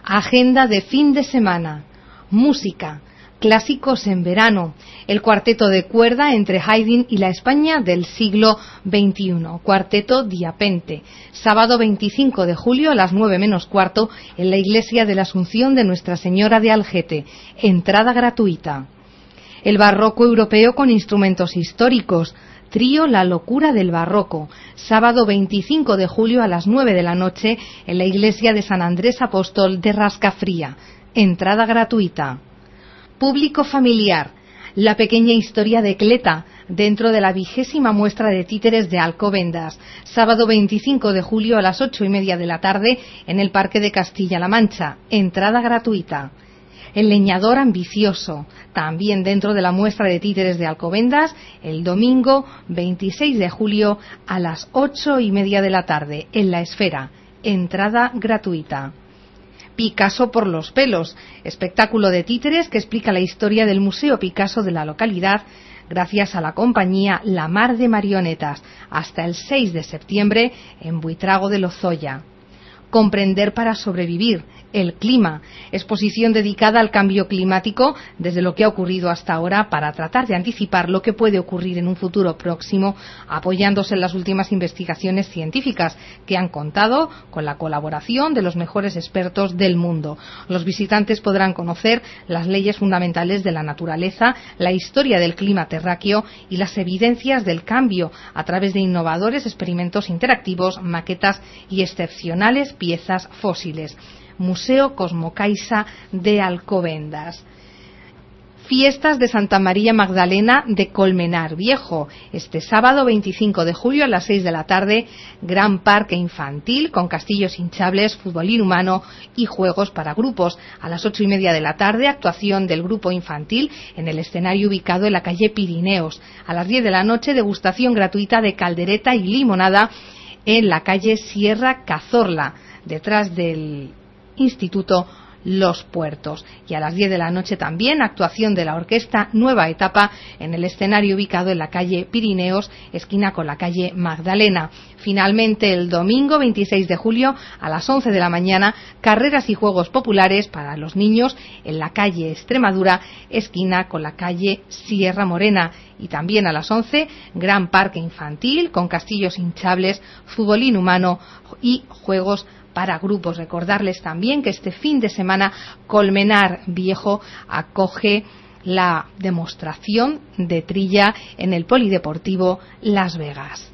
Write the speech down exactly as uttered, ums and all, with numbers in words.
Agenda de fin de semana. Música. Clásicos en verano. El cuarteto de cuerda entre Haydn y la España del siglo veintiuno. Cuarteto Diapente. Sábado veinticinco de julio a las nueve menos cuarto en la iglesia de la Asunción de Nuestra Señora de Algete. Entrada gratuita. El barroco europeo con instrumentos históricos. Trío La Locura del Barroco, sábado veinticinco de julio a las nueve de la noche en la iglesia de San Andrés Apóstol de Rascafría. Entrada gratuita. Público familiar. La pequeña historia de Cleta, dentro de la vigésima muestra de títeres de Alcobendas, sábado veinticinco de julio a las ocho y media de la tarde en el Parque de Castilla-La Mancha. Entrada gratuita. El leñador ambicioso, también dentro de la muestra de títeres de Alcobendas, el domingo veintiséis de julio a las ocho y media de la tarde en La Esfera. Entrada gratuita. Picasso por los pelos, espectáculo de títeres que explica la historia del Museo Picasso de la localidad, gracias a la compañía La Mar de Marionetas, hasta el seis de septiembre en Buitrago de Lozoya. Comprender para sobrevivir, el clima, exposición dedicada al cambio climático desde lo que ha ocurrido hasta ahora para tratar de anticipar lo que puede ocurrir en un futuro próximo, apoyándose en las últimas investigaciones científicas que han contado con la colaboración de los mejores expertos del mundo. Los visitantes podrán conocer las leyes fundamentales de la naturaleza, la historia del clima terráqueo y las evidencias del cambio a través de innovadores experimentos interactivos, maquetas y excepcionales piezas fósiles. Museo Cosmocaixa de Alcobendas. Fiestas de Santa María Magdalena de Colmenar Viejo. Este sábado veinticinco de julio a las seis de la tarde, gran parque infantil con castillos hinchables, futbolín humano y juegos para grupos. A las ocho y media de la tarde, actuación del grupo infantil en el escenario ubicado en la calle Pirineos. A las diez de la noche, degustación gratuita de caldereta y limonada en la calle Sierra Cazorla, detrás del Instituto Los Puertos. Y a las diez de la noche también actuación de la orquesta Nueva Etapa en el escenario ubicado en la calle Pirineos, esquina con la calle Magdalena. Finalmente, el domingo veintiséis de julio a las once de la mañana, carreras y juegos populares para los niños en la calle Extremadura, esquina con la calle Sierra Morena. Y también a las once, gran parque infantil con castillos hinchables, futbolín humano y juegos para grupos. Recordarles también que este fin de semana Colmenar Viejo acoge la demostración de trilla en el Polideportivo Las Vegas.